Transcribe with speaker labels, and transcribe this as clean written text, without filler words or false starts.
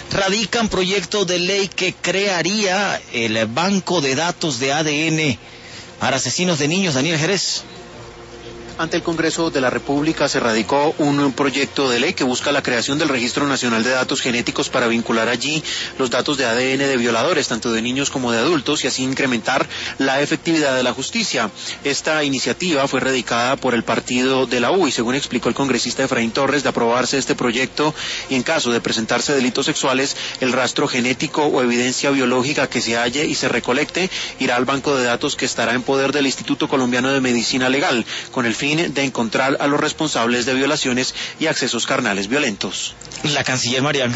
Speaker 1: radican proyecto de ley que crearía el banco de datos de ADN para asesinos de niños. Daniel Jerez.
Speaker 2: Ante el Congreso de la República se radicó un proyecto de ley que busca la creación del Registro Nacional de Datos Genéticos para vincular allí los datos de ADN de violadores, tanto de niños como de adultos, y así incrementar la efectividad de la justicia. Esta iniciativa fue radicada por el partido de la U y, según explicó el congresista Efraín Torres, de aprobarse este proyecto y en caso de presentarse delitos sexuales, el rastro genético o evidencia biológica que se halle y se recolecte irá al banco de datos que estará en poder del Instituto Colombiano de Medicina Legal, con el fin de encontrar a los responsables de violaciones y accesos carnales violentos.
Speaker 1: La canciller María